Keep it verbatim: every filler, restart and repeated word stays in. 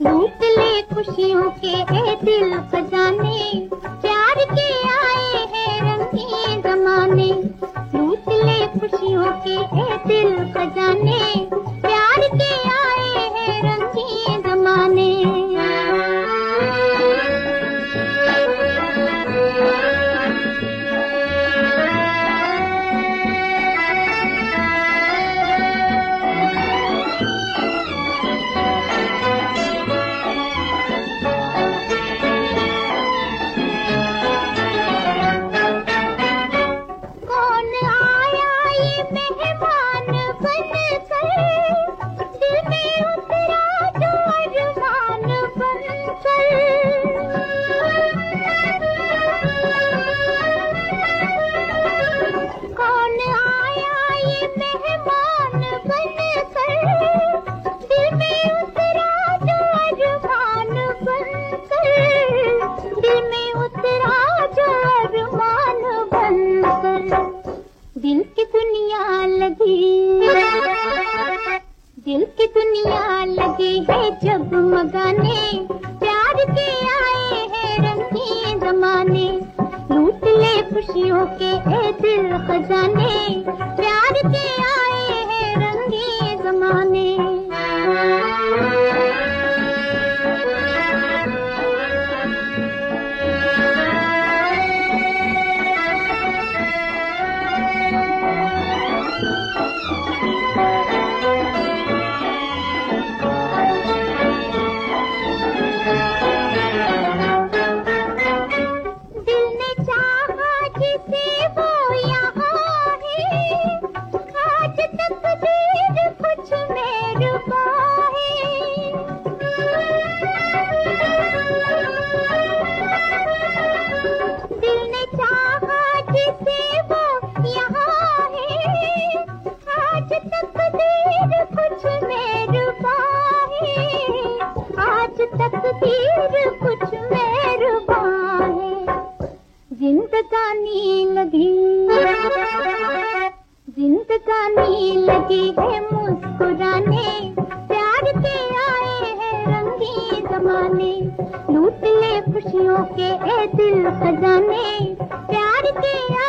लूट ले खुशियों के ए दिल खजाने, प्यार के आए हैं रंगीन ज़माने। लूट ले खुशियों के ए दिल खजाने, प्यार के आए हैं रंगीन ज़माने। दिल की दुनिया लगी, दिल की दुनिया लगी है जगमगाने, प्यार के आए हैं रंगीन ज़माने। लूट ले खुशियों के ए दिल खजाने, प्यार के आए हैं रंगीन ज़माने। तकदीर कुछ मेहरबान है, जिंदगानी लगी, जिंदगानी लगी है मुस्कुराने, प्यार के आए हैं रंगीन ज़माने। लूट ले खुशियों के ए दिल खजाने, प्यार के